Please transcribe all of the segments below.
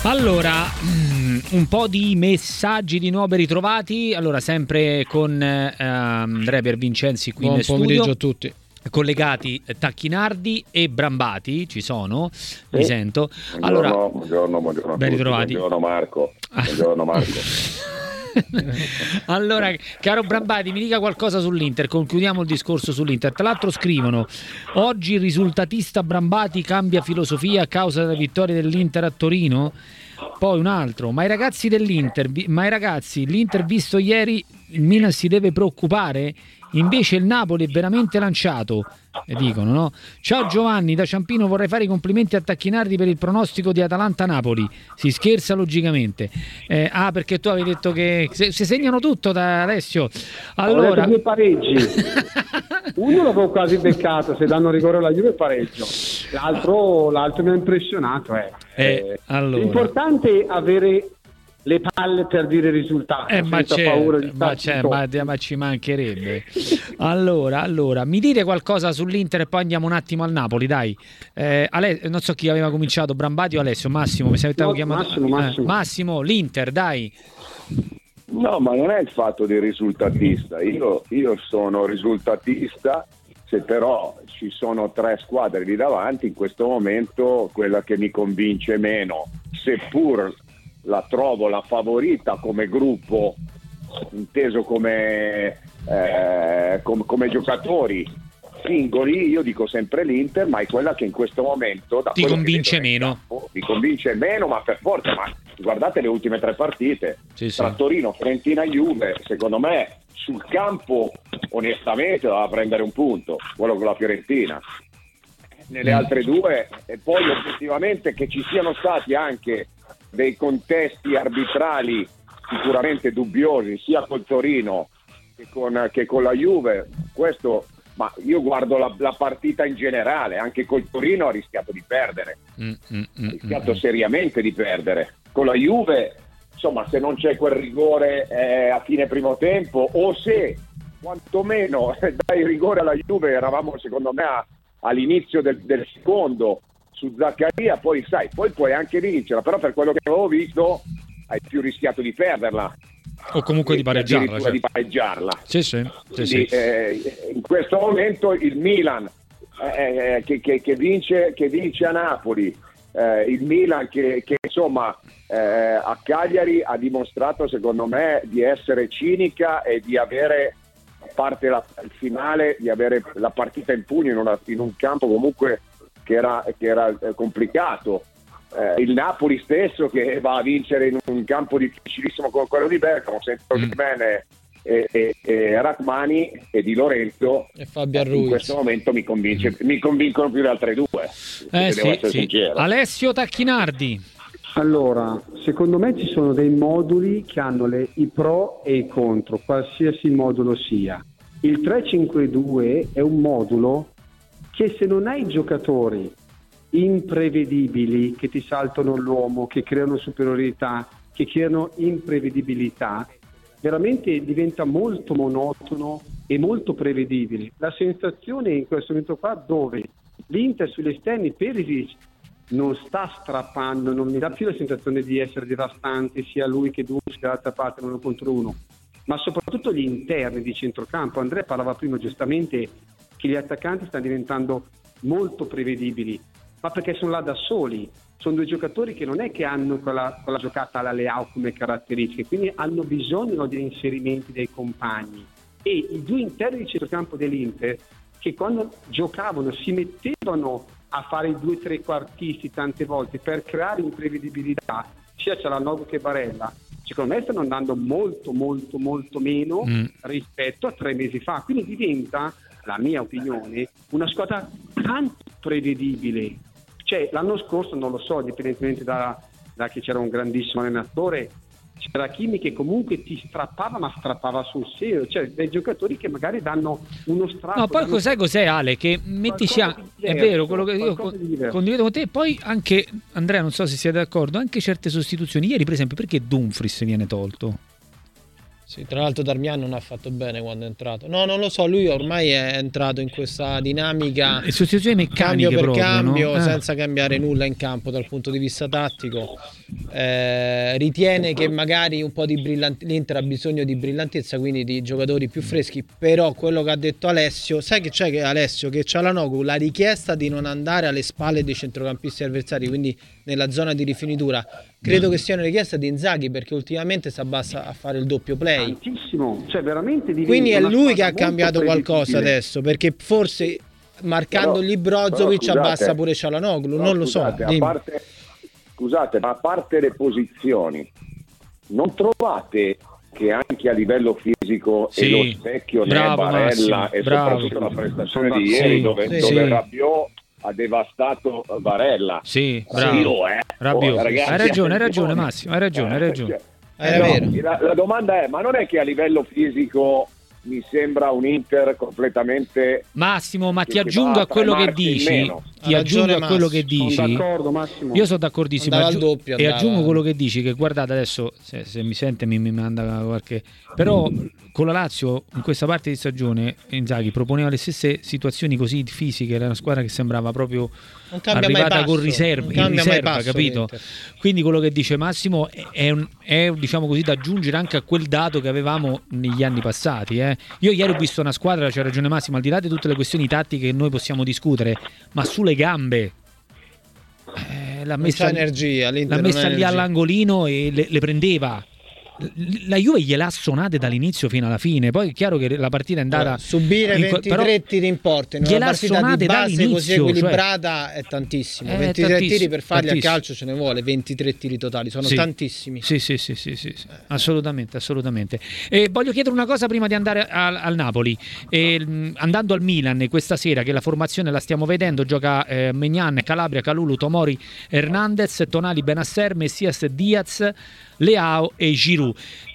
Allora, un po' di messaggi di nuovo ben ritrovati. Allora, sempre con Andrea Piervincenzi qui nel studio. Buon pomeriggio a tutti. Collegati Tacchinardi e Brambati, ci sono, mi sento. Allora, buongiorno ben ritrovati. Buongiorno Marco. Buongiorno Marco. Allora, caro Brambati, mi dica qualcosa sull'Inter, concludiamo il discorso sull'Inter. Tra l'altro scrivono: oggi il risultatista Brambati cambia filosofia a causa della vittoria dell'Inter a Torino. Poi un altro: ma i ragazzi dell'Inter, l'Inter visto ieri, il Milan si deve preoccupare? Invece il Napoli è veramente lanciato, dicono, no? Ciao Giovanni, da Ciampino vorrei fare i complimenti a Tacchinardi per il pronostico di Atalanta-Napoli. Si scherza logicamente. Perché tu avevi detto che si segnano tutto da Alessio. Allora, ho detto due pareggi. Uno l'avevo quasi beccato, se danno rigore alla Juve pareggio. L'altro mi ha impressionato. Allora. L'importante è avere le palle per dire il risultato, senza paura di ma ci mancherebbe. Allora, mi dite qualcosa sull'Inter e poi andiamo un attimo al Napoli, dai. Non so chi aveva cominciato, Brambati o Alessio? Massimo, mi avete chiamato? Massimo, l'Inter, dai. No, ma non è il fatto di risultatista. Io sono risultatista, se però ci sono tre squadre lì davanti, in questo momento quella che mi convince meno, seppur la trovo la favorita come gruppo, inteso come giocatori singoli, io dico sempre l'Inter, ma è quella che in questo momento ti convince meno. Mi convince meno, ma per forza. Ma guardate le ultime tre partite, tra Torino, Fiorentina e Juve, secondo me sul campo onestamente doveva prendere un punto, quello con la Fiorentina. Nelle altre due, e poi oggettivamente che ci siano stati anche dei contesti arbitrali sicuramente dubbiosi sia col Torino che con la Juve, questo, ma io guardo la partita in generale, anche col Torino ha rischiato di perdere, ha rischiato seriamente di perdere. Con la Juve, insomma, se non c'è quel rigore a fine primo tempo, o se quantomeno dai rigore alla Juve, eravamo secondo me all'inizio del secondo su Zaccaria, poi sai, poi puoi anche vincerla, però per quello che avevo visto hai più rischiato di perderla o comunque di pareggiarla, certo. Di pareggiarla. Sì. Quindi, in questo momento il Milan che vince a Napoli, il Milan che insomma a Cagliari ha dimostrato secondo me di essere cinica e di avere, a parte il finale, di avere la partita in pugno in un campo comunque che era complicato. Il Napoli stesso che va a vincere in un campo difficilissimo come quello di Bergamo, senza bene e Rachmani e Di Lorenzo, e Fabian Ruiz. In questo momento mi convincono più le altre due. Devo essere sincero. Alessio Tacchinardi. Allora, secondo me ci sono dei moduli che hanno i pro e i contro, qualsiasi modulo sia. Il 3-5-2 è un modulo che, se non hai giocatori imprevedibili che ti saltano l'uomo, che creano superiorità, che creano imprevedibilità, veramente diventa molto monotono e molto prevedibile. La sensazione in questo momento qua, dove l'Inter sugli esterni, Perisic non sta strappando, non mi dà più la sensazione di essere devastante sia lui che Duns dall'altra parte, uno contro uno, ma soprattutto gli interni di centrocampo. Andrea parlava prima giustamente che gli attaccanti stanno diventando molto prevedibili, ma perché sono là da soli. Sono due giocatori che non è che hanno quella giocata alla Leao come caratteristiche, quindi hanno bisogno degli inserimenti dei compagni. E i due interni di centrocampo dell'Inter, che quando giocavano si mettevano a fare i 2 trequartisti tante volte per creare imprevedibilità, sia Cialanoglu che Barella, secondo me stanno andando molto molto molto meno rispetto a 3 mesi fa. Quindi diventa, la mia opinione, una squadra tanto prevedibile. Cioè, l'anno scorso, non lo so, indipendentemente da che c'era un grandissimo allenatore, c'era Kimi che comunque ti strappava, ma strappava sul serio, cioè dei giocatori che magari danno uno strappo. No, poi cos'è Ale, che mettici è vero, quello che io condivido con te. Poi anche, Andrea, non so se siete d'accordo, anche certe sostituzioni. Ieri per esempio, perché Dumfries viene tolto? Sì, tra l'altro Darmian non ha fatto bene quando è entrato. No, non lo so, lui ormai è entrato in questa dinamica e sostituzioni meccaniche cambio per proprio, cambio, no? Senza cambiare nulla in campo dal punto di vista tattico. ritiene che magari un po' di l'Inter ha bisogno di brillantezza, quindi di giocatori più freschi, però quello che ha detto Alessio, sai che c'è, che Alessio, che Çalhanoğlu, la richiesta di non andare alle spalle dei centrocampisti avversari, quindi nella zona di rifinitura, credo che sia una richiesta di Inzaghi, perché ultimamente si abbassa a fare il doppio play tantissimo, cioè veramente quindi è lui che ha cambiato qualcosa adesso, perché forse marcandogli Brozovic abbassa pure Çalhanoğlu, non lo so. Scusate, ma a parte le posizioni, non trovate che anche a livello fisico e lo specchio ne è Barella, e soprattutto la prestazione di ieri dove Rabiot ha devastato Barella? Sì, bravo. Rabiot. Ragazzi, hai ragione Massimo, hai ragione. La domanda è, ma non è che a livello fisico mi sembra un Inter completamente... Massimo, ma ti aggiungo a quello che dici. Ti aggiungo a quello che dici. Sono d'accordo, Massimo. Io sono d'accordissimo. E aggiungo quello che dici, che guardate adesso, se mi sente mi manda qualche... Però con la Lazio in questa parte di stagione Inzaghi proponeva le stesse situazioni così fisiche, era una squadra che sembrava proprio arrivata con riserva, capito? Quindi quello che dice Massimo è diciamo così da aggiungere anche a quel dato che avevamo negli anni passati. Io ieri ho visto una squadra, c'ha ragione Massimo, al di là di tutte le questioni tattiche che noi possiamo discutere, ma sulle gambe l'ha messa lì all'angolino e le prendeva. La Juve gliel'ha suonate dall'inizio fino alla fine. Poi è chiaro che la partita è andata subire 23 tiri in porta in una partita di base così equilibrata, è tantissimo. 23 tiri per farli a calcio ce ne vuole, 23 tiri totali sono tantissimi. Sì. Assolutamente. E voglio chiedere una cosa prima di andare al Napoli. Andando al Milan questa sera, che la formazione la stiamo vedendo, gioca Maignan, Calabria, Kalulu, Tomori, Hernandez, Tonali, Benasser, Messias, Diaz, Leao e Giroud.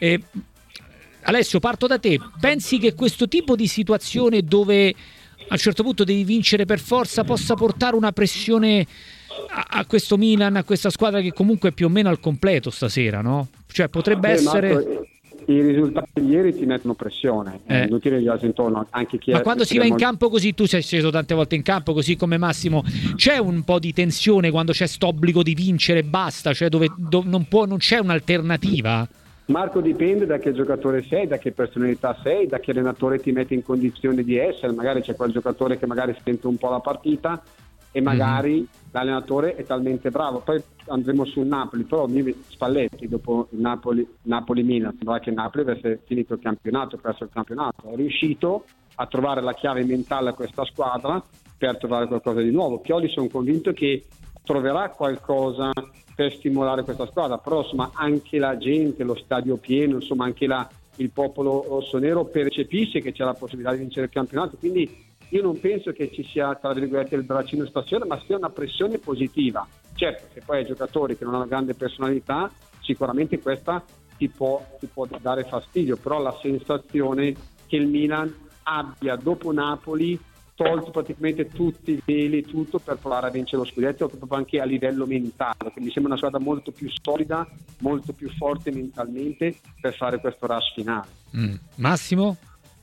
Alessio, parto da te. Pensi che questo tipo di situazione dove a un certo punto devi vincere per forza possa portare una pressione a questo Milan, a questa squadra che comunque è più o meno al completo stasera, no? Cioè potrebbe essere... Marco, i risultati di ieri ti mettono pressione, non ti girarsi intorno, anche chi. Ma quando si va in campo così, tu sei sceso tante volte in campo così come Massimo, c'è un po' di tensione quando c'è st'obbligo di vincere e basta, cioè dove non c'è un'alternativa? Marco, dipende da che giocatore sei, da che personalità sei, da che allenatore ti mette in condizione di essere. Magari c'è quel giocatore che magari sente un po' la partita e magari l'allenatore è talmente bravo. Poi andremo sul Napoli, però Spalletti dopo il Napoli-Milan sembrava che Napoli avesse finito il campionato, perso il campionato, è riuscito a trovare la chiave mentale a questa squadra per trovare qualcosa di nuovo. Pioli sono convinto che troverà qualcosa per stimolare questa squadra, però insomma anche la gente, lo stadio pieno, insomma anche il popolo rossonero percepisce che c'è la possibilità di vincere il campionato, quindi io non penso che ci sia, tra virgolette, il braccino stasera, ma sia una pressione positiva. Certo, se poi hai giocatori che non hanno grande personalità, sicuramente questa ti può dare fastidio, però la sensazione che il Milan abbia dopo Napoli tolto praticamente tutti i veli, tutto per provare a vincere lo scudetto, proprio anche a livello mentale, che mi sembra una squadra molto più solida, molto più forte mentalmente per fare questo rush finale. Massimo?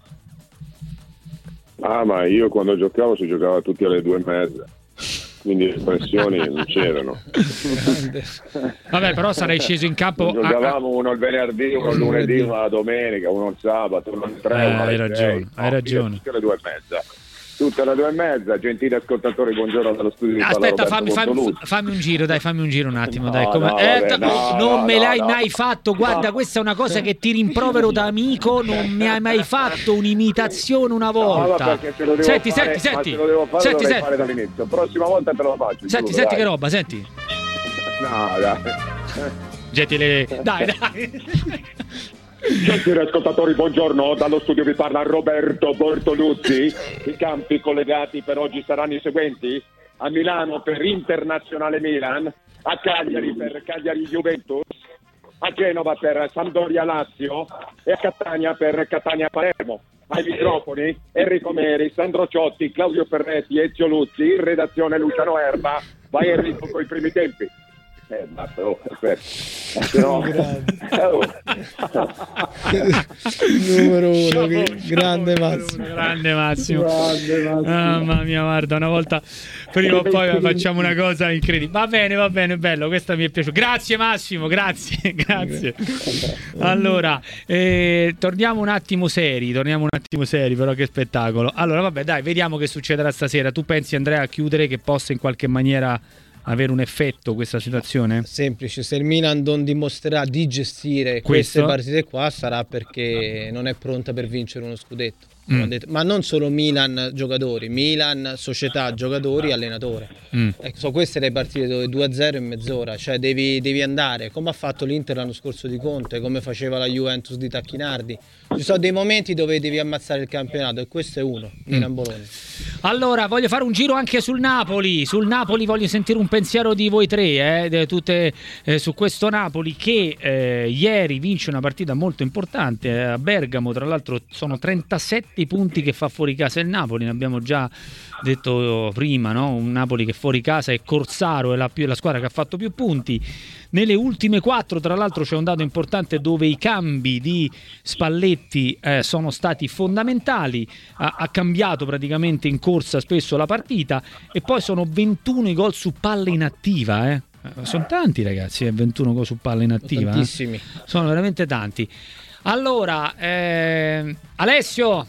Ma io quando giocavo si giocava tutti alle 2:30, quindi le pressioni non c'erano. Vabbè, però sarei sceso in campo. Giocavamo uno il venerdì, uno il lunedì, uno la domenica, uno il sabato, uno il 3. Hai ragione. Tutte alle 2:30. Tutte alle 2:30, gentili ascoltatori, buongiorno dallo studio di Aspetta, fammi un giro un attimo, dai. Non me l'hai mai fatto, guarda, questa è una cosa che ti rimprovero da amico, non mi hai mai fatto un'imitazione una volta. Senti. Te lo devo fare dall'inizio. Prossima volta te lo faccio. Senti che roba, senti. No, dai. Gentile, dai. Gentili ascoltatori, buongiorno, dallo studio vi parla Roberto Bortoluzzi. I campi collegati per oggi saranno i seguenti: a Milano per Internazionale Milan, a Cagliari per Cagliari Juventus, a Genova per Sampdoria Lazio e a Catania per Catania Palermo. Ai microfoni Enrico Meri, Sandro Ciotti, Claudio Ferretti, Ezio Luzzi, in redazione Luciano Erba. Vai Enrico con i primi tempi. Basta, aspetta. No. Numero uno, grande Massimo. Grande Massimo. Mamma mia, guarda, una volta prima o poi facciamo una cosa incredibile. Va bene, bello, questa mi è piaciuta. Grazie Massimo, grazie. Allora, torniamo un attimo seri, però che spettacolo. Allora, vabbè, dai, vediamo che succederà stasera. Tu pensi, Andrea, a chiudere, che possa in qualche maniera avere un effetto questa situazione? Semplice, se il Milan non dimostrerà di gestire queste partite qua, sarà perché non è pronta per vincere uno scudetto. Ma non solo Milan giocatori, Milan società, giocatori, allenatore. Ecco, sono queste le partite dove 2-0 in mezz'ora, cioè devi andare come ha fatto l'Inter l'anno scorso di Conte, come faceva la Juventus di Tacchinardi. Ci sono dei momenti dove devi ammazzare il campionato e questo è uno, Milan-Bologna. Allora, voglio fare un giro anche sul Napoli. Sul Napoli voglio sentire un pensiero di voi tre, tutte su questo Napoli che ieri vince una partita molto importante a Bergamo. Tra l'altro sono 37 punti che fa fuori casa il Napoli, ne abbiamo già detto prima, no? Un Napoli che fuori casa è Corsaro, è la squadra che ha fatto più punti. Nelle ultime 4, tra l'altro, c'è un dato importante dove i cambi di Spalletti sono stati fondamentali, ha cambiato praticamente in corsa spesso la partita, e poi sono 21 i gol su palla inattiva, sono tanti ragazzi, 21 gol su palla inattiva, tantissimi. Sono veramente tanti. Allora, Alessio,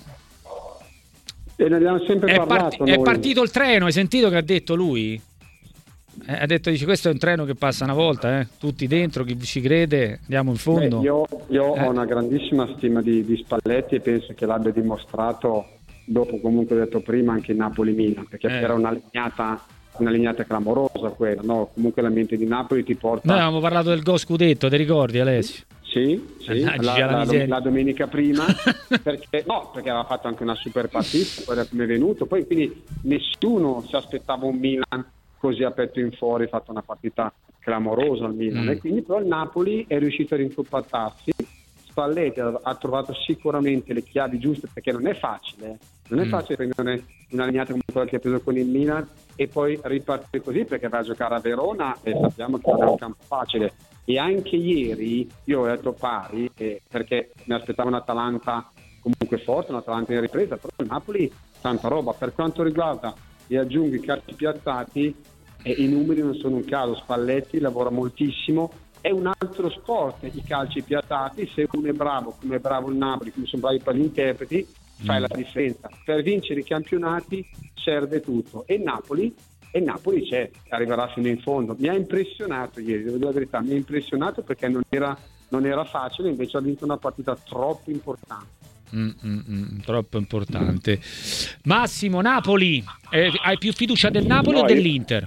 ne abbiamo sempre parlato. È partito il treno, hai sentito che ha detto lui? Ha detto, dice, questo è un treno che passa una volta, tutti dentro, chi ci crede, andiamo in fondo. Io ho una grandissima stima di Spalletti e penso che l'abbia dimostrato dopo, comunque detto prima, anche in Napoli-Milan, perché era una lignata clamorosa quella, no? Comunque l'ambiente di Napoli ti porta... Noi avevamo parlato del gol scudetto, ti ricordi Alessio? Sì, la domenica prima, perché aveva fatto anche una super partita, poi da come è venuto, poi quindi nessuno si aspettava un Milan così a petto in fuori, ha fatto una partita clamorosa al Milan, e quindi però il Napoli è riuscito a rinfopparsi. Spalletti ha trovato sicuramente le chiavi giuste, perché non è facile prendere una lignata come quella che ha preso con il Milan e poi ripartire così, perché va a giocare a Verona e sappiamo che non è un campo facile. E anche ieri io ho detto pari, perché mi aspettavo un Atalanta comunque forte, un Atalanta in ripresa, però il Napoli tanta roba. Per quanto riguarda, e aggiungo, i calci piazzati, i numeri non sono un caso. Spalletti lavora moltissimo, è un altro sport i calci piazzati. Se uno è bravo, come è bravo il Napoli, come sono bravi per gli interpreti, fai la differenza. Per vincere i campionati serve tutto, e Napoli c'è, arriverà fino in fondo. Mi ha impressionato ieri, devo dire la verità, mi ha impressionato perché non era facile, invece ha vinto una partita troppo importante. Troppo importante. Massimo, Napoli, hai più fiducia del Napoli o dell'Inter?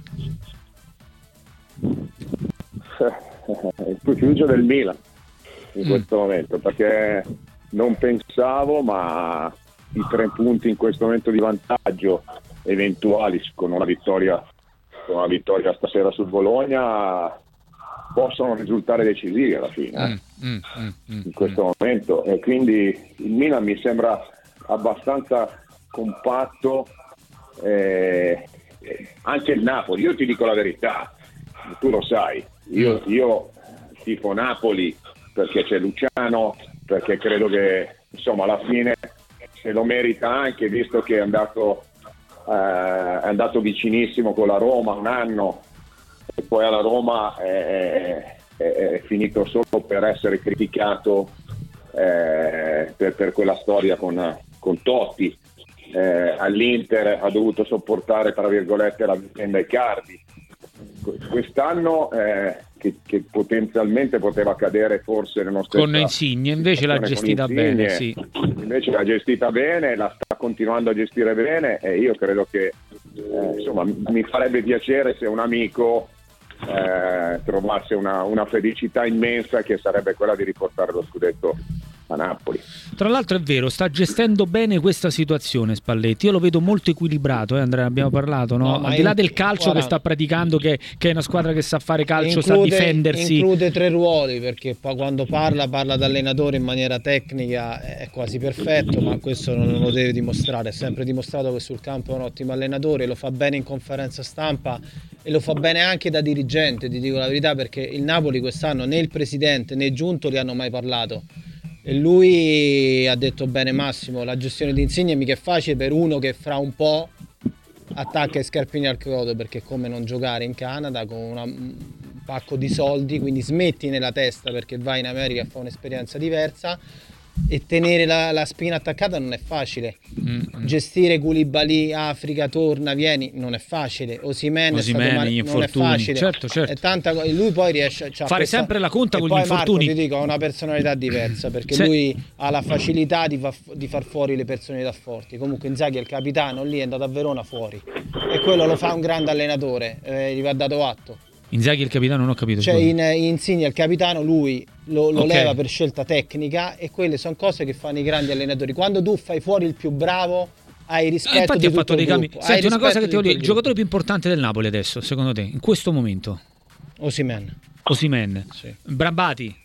Più fiducia del Milan in questo momento, perché non pensavo, ma i 3 punti in questo momento di vantaggio eventuali con una vittoria stasera sul Bologna possono risultare decisivi alla fine in questo momento, e quindi il Milan mi sembra abbastanza compatto, anche il Napoli. Io ti dico la verità, tu lo sai, io tifo Napoli perché c'è Luciano, perché credo che insomma alla fine se lo merita, anche visto che è andato vicinissimo con la Roma un anno e poi alla Roma è finito solo per essere criticato per quella storia con Totti. All'Inter ha dovuto sopportare, tra virgolette, la vicenda Icardi. Quest'anno che potenzialmente poteva cadere forse nella nostra con Insigne, invece l'ha gestita bene, sì. Invece l'ha gestita bene, la sta continuando a gestire bene, e io credo che insomma mi farebbe piacere se un amico trovasse una felicità immensa, che sarebbe quella di riportare lo scudetto a Napoli. Tra l'altro è vero, sta gestendo bene questa situazione Spalletti, io lo vedo molto equilibrato, Andrea, abbiamo parlato, no? Al di là del calcio che sta praticando, che è una squadra che sa fare calcio, sa difendersi. Include 3 ruoli, perché poi quando parla da allenatore in maniera tecnica, è quasi perfetto, ma questo non lo deve dimostrare, è sempre dimostrato che sul campo è un ottimo allenatore, lo fa bene in conferenza stampa e lo fa bene anche da dirigente, ti dico la verità, perché il Napoli quest'anno né il presidente né Giunto li hanno mai parlato. E lui ha detto bene Massimo, la gestione di Insigne mica è facile per uno che fra un po' attacca i scarpini al chiodo, perché è come non giocare in Canada con un pacco di soldi, quindi smetti nella testa perché vai in America a fare un'esperienza diversa, e tenere la spina attaccata non è facile. Gestire Koulibaly, Africa, torna, vieni, non è facile. Osimhen non è facile. Certo. È tanta, lui poi riesce a fare sempre la conta con gli infortuni. Marco, ti dico, ha una personalità diversa, perché lui ha la facilità di far fuori le personalità forti. Comunque Inzaghi è il capitano, lì è andato a Verona fuori, e quello lo fa un grande allenatore, gli va dato atto. Inzaghi è il capitano, non ho capito. Cioè Insigne è il capitano, lui lo leva per scelta tecnica, e quelle sono cose che fanno i grandi allenatori. Quando tu fai fuori il più bravo, hai rispetto infatti di ha fatto dei cambi. Senti, una cosa che ti voglio dire, il giocatore più importante del Napoli adesso, secondo te, in questo momento? Osimhen. Sì. Brambati.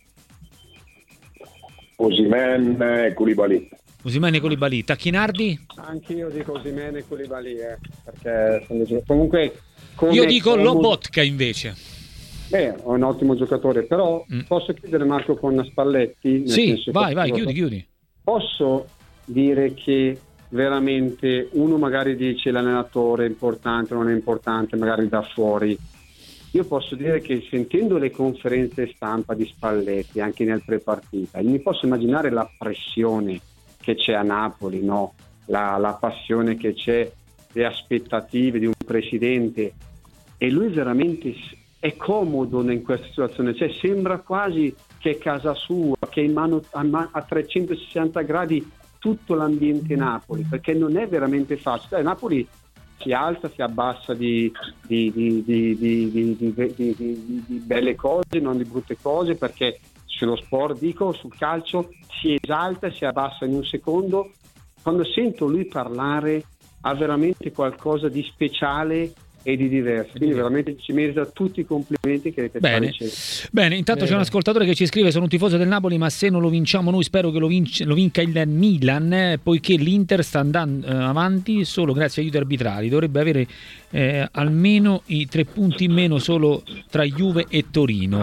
Osimhen e Koulibaly. Osimhen e Koulibaly. Tacchinardi? Anche io dico Osimhen e Koulibaly, perché comunque io dico Lobotka invece. È un ottimo giocatore, però posso chiedere, Marco, con Spalletti? Sì, vai, chiudi. Posso dire che veramente uno magari dice l'allenatore è importante, non è importante, magari da fuori. Io posso dire che sentendo le conferenze stampa di Spalletti anche nel prepartita, mi posso immaginare la pressione che c'è a Napoli, no? La passione che c'è, le aspettative di un presidente, e lui veramente è comodo in questa situazione, cioè sembra quasi che è casa sua, che è in mano a 360 gradi tutto l'ambiente Napoli, perché non è veramente facile. Napoli si alza, si abbassa di belle cose, non di brutte cose, perché sullo sport, sul calcio, si esalta, si abbassa in un secondo. Quando sento lui parlare ha veramente qualcosa di speciale e di diverso, quindi veramente ci merita tutti i complimenti che bene, intanto c'è un ascoltatore che ci scrive: sono un tifoso del Napoli, ma se non lo vinciamo noi spero che lo vinca il Milan, poiché l'Inter sta andando avanti solo grazie agli aiuti arbitrali, dovrebbe avere almeno i 3 punti in meno solo tra Juve e Torino,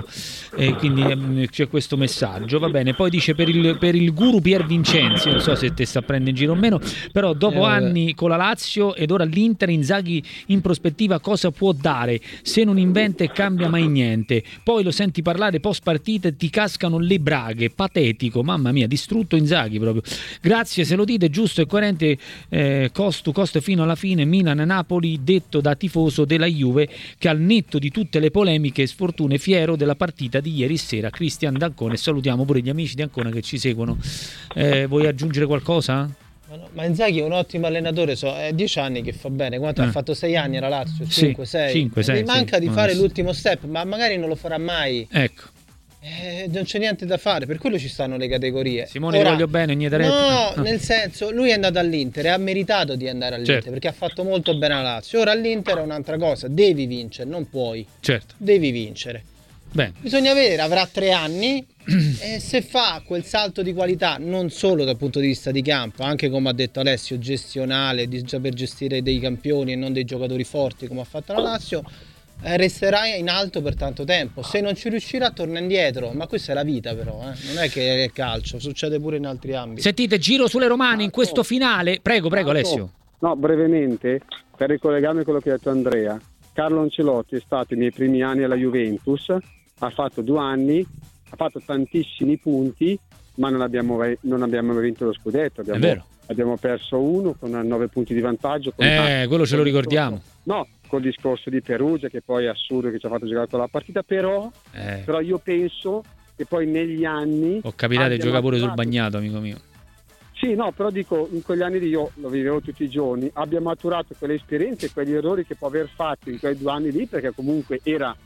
quindi c'è questo messaggio. Va bene, poi dice per il guru Pier Vincenzi, non so se te sta prendendo in giro o meno, però dopo anni con la Lazio ed ora l'Inter, Inzaghi in prospettiva cosa può dare? Se non inventa e cambia mai niente, poi lo senti parlare post partita e ti cascano le braghe, patetico, mamma mia, distrutto Inzaghi proprio. Grazie, se lo dite giusto e coerente, costo fino alla fine, Milan-Napoli, detto da tifoso della Juve che al netto di tutte le polemiche e sfortune fiero della partita di ieri sera. Cristian D'Ancona, e salutiamo pure gli amici di Ancona che ci seguono. Vuoi aggiungere qualcosa? Ma Inzaghi è un ottimo allenatore, è 10 anni che fa bene. Quanto ha fatto? 6 anni era Lazio? 5-6? Mi manca di fare l'ultimo step, ma magari non lo farà mai. Ecco. Non c'è niente da fare, per quello ci stanno le categorie. Simone, ora, voglio bene, niente no, nel senso, lui è andato all'Inter e ha meritato di andare all'Inter, certo, perché ha fatto molto bene alla Lazio. Ora all'Inter è un'altra cosa, devi vincere, non puoi. Certo. Devi vincere. Bene. Bisogna vedere, avrà 3 anni e se fa quel salto di qualità, non solo dal punto di vista di campo, anche come ha detto Alessio, gestionale, di saper gestire dei campioni e non dei giocatori forti come ha fatto la Lazio, resterà in alto per tanto tempo. Se non ci riuscirà torna indietro, ma questa è la vita, però non è che è calcio, succede pure in altri ambiti. Sentite, giro sulle romane in questo finale. Prego Alessio. No, brevemente, per ricollegarmi a quello che ha detto Andrea, Carlo Ancelotti è stato nei primi anni alla Juventus, ha fatto 2 anni, ha fatto tantissimi punti, ma non abbiamo vinto lo scudetto. Abbiamo perso 1 con 9 punti di vantaggio. Quello ce lo ricordiamo. No, col discorso di Perugia, che poi è assurdo che ci ha fatto giocare con la partita, però io penso che poi negli anni... Ho capitato di giocare pure sul bagnato, amico mio. Sì, no, però dico, in quegli anni lì io lo vivevo tutti i giorni, abbia maturato quelle esperienze, quegli errori che può aver fatto in quei 2 anni lì, perché comunque era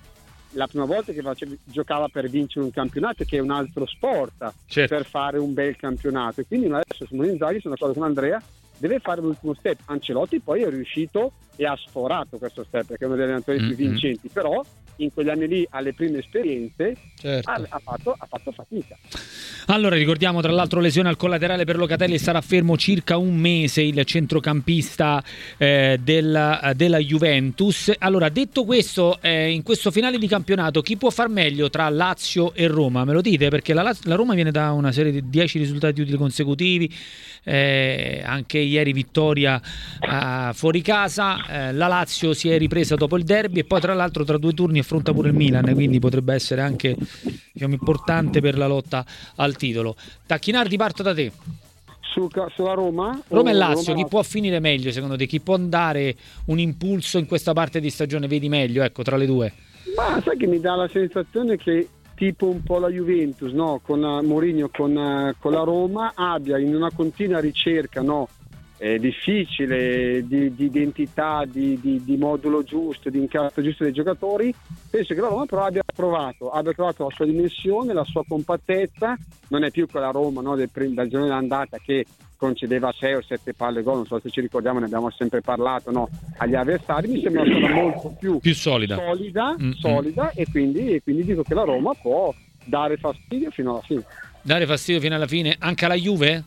la prima volta che giocava per vincere un campionato, che è un altro sport, certo, per fare un bel campionato. E quindi adesso Simone Inzaghi, sono d'accordo con Andrea, deve fare l'ultimo step. Ancelotti poi è riuscito e ha sforato questo step, perché è uno degli allenatori più vincenti, però in quegli anni lì, alle prime esperienze, certo, ha fatto fatica. Allora ricordiamo tra l'altro lesione al collaterale per Locatelli, sarà fermo circa un mese il centrocampista della Juventus. Allora, detto questo, in questo finale di campionato chi può far meglio tra Lazio e Roma? Me lo dite? Perché la Roma viene da una serie di 10 risultati utili consecutivi, anche ieri vittoria fuori casa, la Lazio si è ripresa dopo il derby e poi tra l'altro tra 2 turni affronta pure il Milan, quindi potrebbe essere anche, diciamo, importante per la lotta al titolo. Tacchinardi, parto da te. Sulla Roma e Lazio, chi può finire meglio secondo te? Chi può dare un impulso in questa parte di stagione, vedi meglio, ecco, tra le due? Ma sai che mi dà la sensazione che tipo un po' la Juventus, no? Con Mourinho, con la Roma, abbia in una continua ricerca, no? Difficile di identità, di modulo giusto, di incastro giusto dei giocatori. Penso che la Roma però abbia trovato la sua dimensione, la sua compattezza. Non è più quella Roma, no, dal giorno dell'andata che concedeva 6 o 7 palle gol, non so se ci ricordiamo, ne abbiamo sempre parlato, no, agli avversari. Mi sembra molto più solida e quindi dico che la Roma può dare fastidio fino alla fine. Dare fastidio fino alla fine anche alla Juve?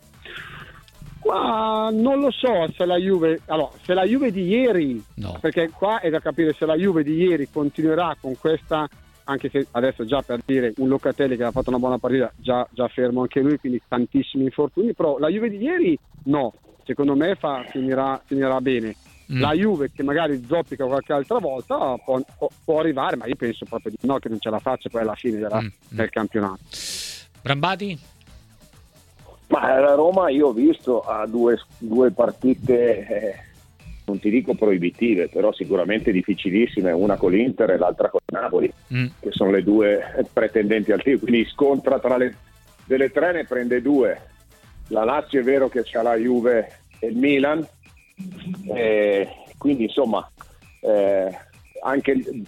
Ma non lo so se la Juve di ieri, no, perché qua è da capire se la Juve di ieri continuerà con questa, anche se adesso già per dire un Locatelli che ha fatto una buona partita, già fermo anche lui, quindi tantissimi infortuni, però la Juve di ieri no, secondo me finirà bene. La Juve che magari zoppica qualche altra volta può arrivare, ma io penso proprio di no, che non ce la faccia poi alla fine del campionato. Brambati? Ma la Roma io ho visto a due partite, non ti dico proibitive, però sicuramente difficilissime, una con l'Inter e l'altra con Napoli, che sono le due pretendenti al titolo, quindi scontra delle tre ne prende 2. La Lazio è vero che c'ha la Juve e il Milan, quindi insomma anche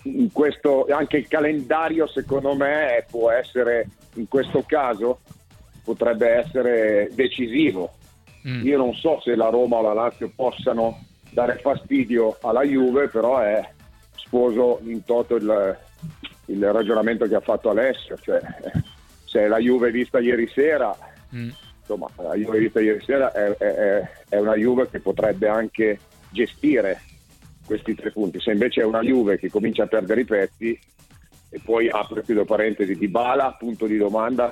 il calendario secondo me può essere, in questo caso potrebbe essere decisivo. Io non so se la Roma o la Lazio possano dare fastidio alla Juve, però sposo in toto il ragionamento che ha fatto Alessio, cioè se la Juve vista ieri sera, insomma la Juve vista ieri sera è una Juve che potrebbe anche gestire questi 3 punti. Se invece è una Juve che comincia a perdere i pezzi, e poi apro e chiudo parentesi, Dybala, punto di domanda,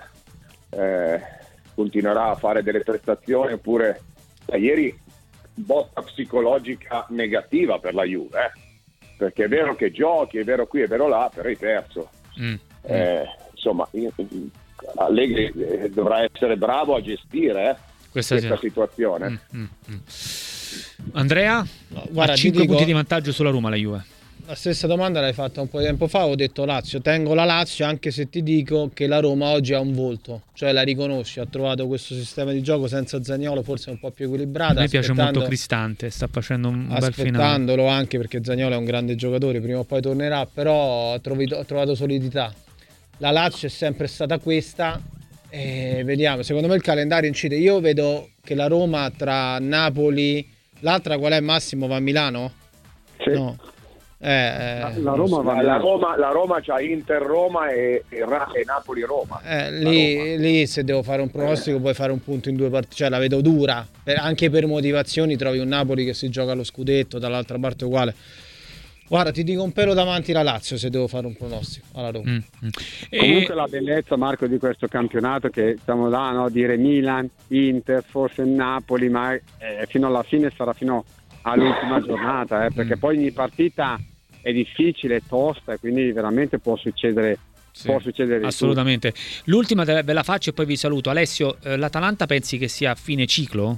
continuerà a fare delle prestazioni oppure ieri botta psicologica negativa per la Juve, perché è vero che giochi, è vero qui, è vero là, però hai perso. Insomma Allegri dovrà essere bravo a gestire questa situazione. Andrea, guarda, 5 punti di vantaggio sulla Roma la Juve. La stessa domanda l'hai fatta un po' di tempo fa, ho detto Lazio, tengo la Lazio, anche se ti dico che la Roma oggi ha un volto, cioè la riconosci, ha trovato questo sistema di gioco senza Zaniolo, forse un po' più equilibrato. A me piace molto Cristante, sta facendo un bel finale. Aspettandolo anche perché Zaniolo è un grande giocatore, prima o poi tornerà, però ha trovato solidità. La Lazio è sempre stata questa e vediamo, secondo me il calendario incide. Io vedo che la Roma tra Napoli, l'altra qual è, Massimo, va a Milano? Sì. No. La Roma va la Roma c'ha Inter Roma e Napoli Roma. Lì se devo fare un pronostico puoi fare un punto in 2 partite, cioè la vedo dura, anche per motivazioni. Trovi un Napoli che si gioca lo scudetto, dall'altra parte uguale. Guarda, ti dico un pelo davanti la Lazio se devo fare un pronostico alla Roma. Comunque la bellezza, Marco, di questo campionato, che stiamo là, no, dire Milan, Inter, forse Napoli, ma fino alla fine sarà fino all'ultima giornata, perché poi ogni partita è difficile, è tosta, e quindi veramente può succedere. Sì, può succedere assolutamente tutto. L'ultima ve la faccio e poi vi saluto. Alessio, l'Atalanta pensi che sia a fine ciclo?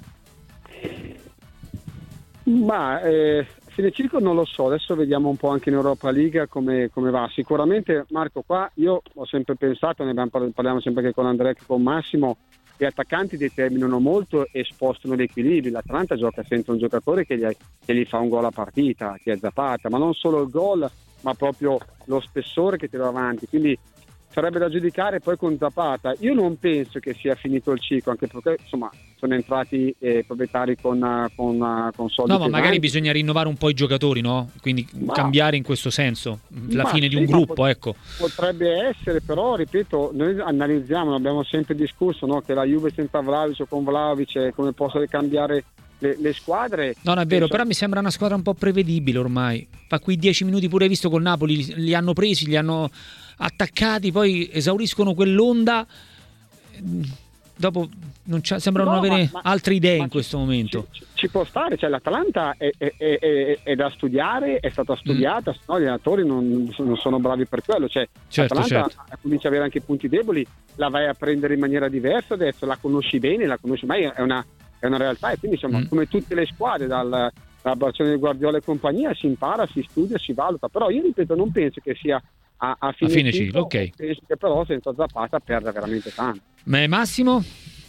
Ma fine ciclo non lo so, adesso vediamo un po' anche in Europa League come va. Sicuramente, Marco, qua io ho sempre pensato, ne parliamo sempre anche con Andrea e con Massimo, gli attaccanti determinano molto e spostano l'equilibrio. L'Atalanta gioca senza un giocatore che gli fa un gol a partita, che è Zapata, ma non solo il gol, ma proprio lo spessore che tira avanti, quindi sarebbe da giudicare poi con Zapata. Io non penso che sia finito il ciclo, anche perché insomma sono entrati proprietari con soldi no, ma pesanti. magari bisogna rinnovare un po' i giocatori, no? Quindi cambiare in questo senso la fine di un gruppo, ecco. Potrebbe essere, però ripeto, noi analizziamo, abbiamo sempre discusso, no? Che la Juve senza Vlahovic o con Vlahovic come possono cambiare le squadre. No, è vero, però mi sembra una squadra un po' prevedibile ormai. Fa quei 10 minuti, pure visto col Napoli, li hanno presi, li hanno attaccati, poi esauriscono quell'onda, dopo sembrano non avere altre idee in questo momento. Ci può stare, cioè l'Atalanta è da studiare, è stata studiata, se no gli allenatori non sono bravi per quello, cioè l'Atalanta comincia ad avere anche punti deboli, la vai a prendere in maniera diversa adesso, la conosci bene, ma è una realtà, e quindi insomma come tutte le squadre dalla Barcellona di Guardiola e compagnia si impara, si studia, si valuta, però io ripeto non penso che sia a fine ciclo, ok. Penso che però senza Zapata perde veramente tanto. Ma Massimo?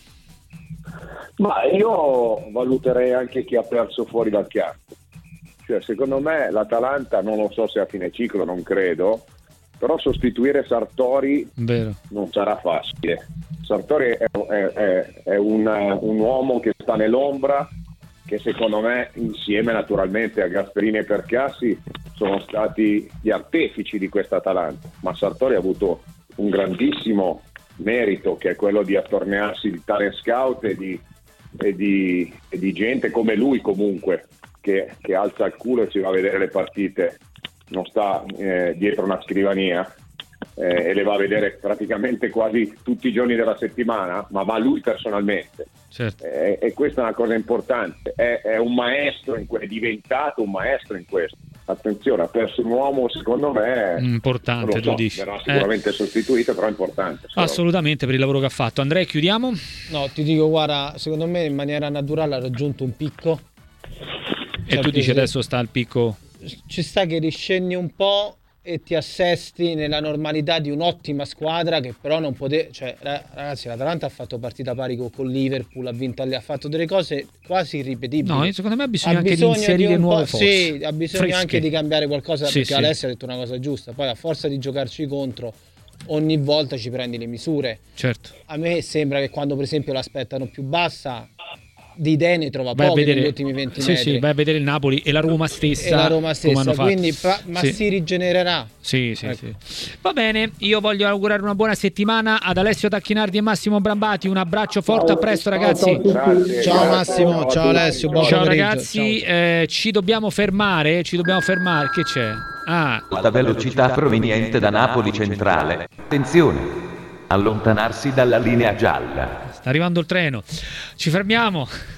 Ma io valuterei anche chi ha perso fuori dal campo, cioè secondo me l'Atalanta, non lo so se a fine ciclo, non credo, però sostituire Sartori non sarà facile. Sartori è un uomo che sta nell'ombra, che secondo me insieme naturalmente a Gasperini e Percassi sono stati gli artefici di questa Atalanta, ma Sartori ha avuto un grandissimo merito, che è quello di attorniarsi di talent scout e di gente come lui comunque, che alza il culo e si va a vedere le partite, non sta dietro una scrivania e le va a vedere praticamente quasi tutti i giorni della settimana, ma va lui personalmente. Certo. E questa è una cosa importante, è un maestro è diventato un maestro in questo. Attenzione, ha perso un uomo, secondo me importante, tu dici. Verrà sicuramente sostituito, però è importante. Assolutamente, per il lavoro che ha fatto. Andrea, chiudiamo? No, ti dico, guarda, secondo me in maniera naturale ha raggiunto un picco. E tu dici adesso sta al picco? Ci sta che riscendi un po' e ti assesti nella normalità di un'ottima squadra, che però non poteva, cioè ragazzi, l'Atalanta ha fatto partita pari con Liverpool, ha fatto delle cose quasi irripetibili. No, secondo me ha bisogno anche di inserire nuove forze. Sì, ha bisogno fresche, anche di cambiare qualcosa, perché Alessio ha detto una cosa giusta, poi a forza di giocarci contro ogni volta ci prendi le misure. Certo. A me sembra che quando per esempio l'aspettano più bassa, di idee ne trova poche negli ultimi 20 metri. Sì, vai a vedere il Napoli e la Roma stessa. Quindi si rigenererà. Sì. Va bene, io voglio augurare una buona settimana ad Alessio Tacchinardi e Massimo Brambati. Un abbraccio forte, a presto ragazzi. Ciao Massimo, ciao Alessio, buon ciao ragazzi. Ci dobbiamo fermare. Che c'è? Alta velocità proveniente da Napoli Centrale. Attenzione, allontanarsi dalla linea gialla. Sta arrivando il treno. Ci fermiamo.